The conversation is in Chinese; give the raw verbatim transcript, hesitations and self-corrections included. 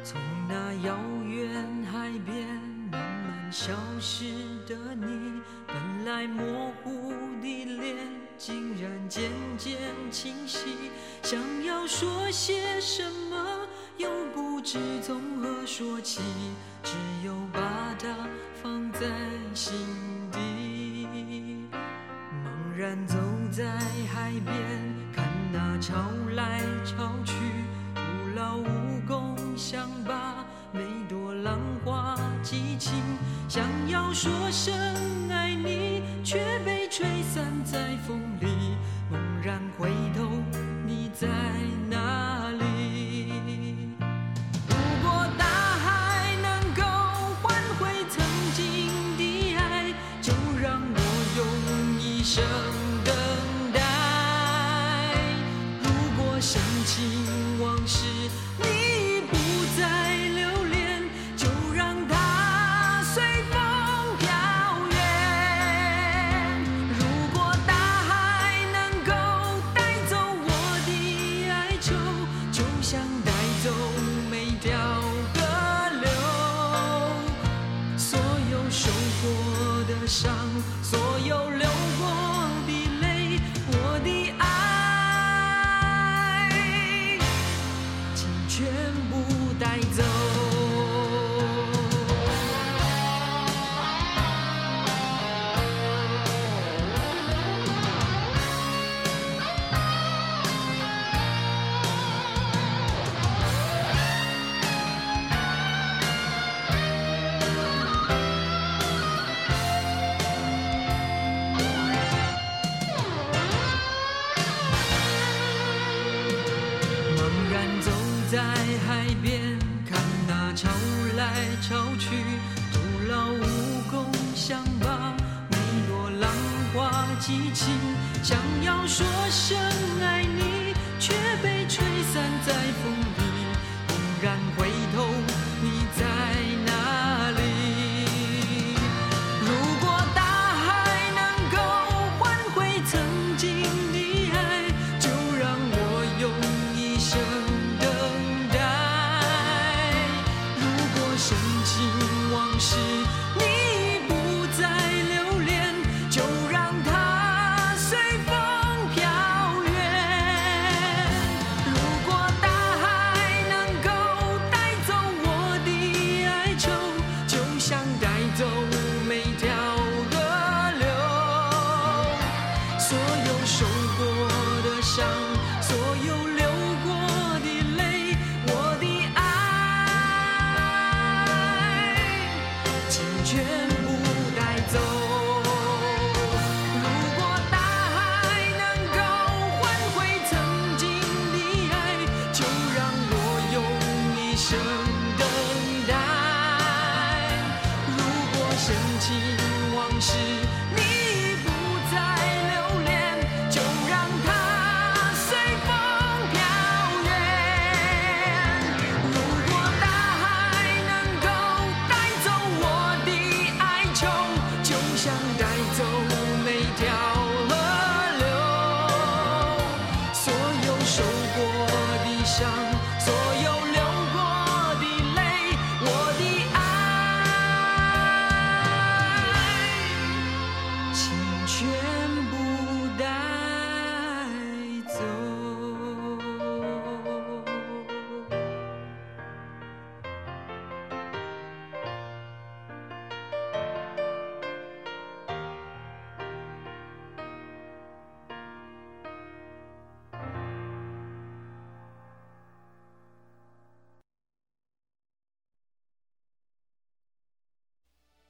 从那遥远海边慢慢消失的你，本来模糊的脸竟然渐渐清晰，想要说些什么又不知从何说起，只有把它放在心底。茫然走在海边，看那潮来潮去，徒劳无功，想把每朵浪花记清，想要说声爱你，却被吹散在风里。猛然回头，你在哪里？如果大海能够换回曾经的爱，就让我用一生等待。如果深情往事你不再留恋，就让它随风飘远。如果大海能够带走我的哀愁，就像带走每条河流，所有受过的伤，所有流过的泪，我的爱请全部带走。茫然走在海边，看那潮来潮去，徒劳无功，想把每朵浪花记清，想要说声爱你，却被吹散在风里。猛然回头，你在哪里？如果大海能够换回曾经的爱，就让我用一生等待。如果深情往事你不再留恋，就让它随风飘远。如果大海能够带走我的哀愁，就像带走每条河流，所有受过的伤，所有流过的泪，我的爱请全部带走。如果大海能够换回曾经的爱，就让我用一生等待。如果深情往事你不再留恋，就让它随风飘远。如果大海能够带走我的哀愁，就像带走每条河流，所有受过的伤，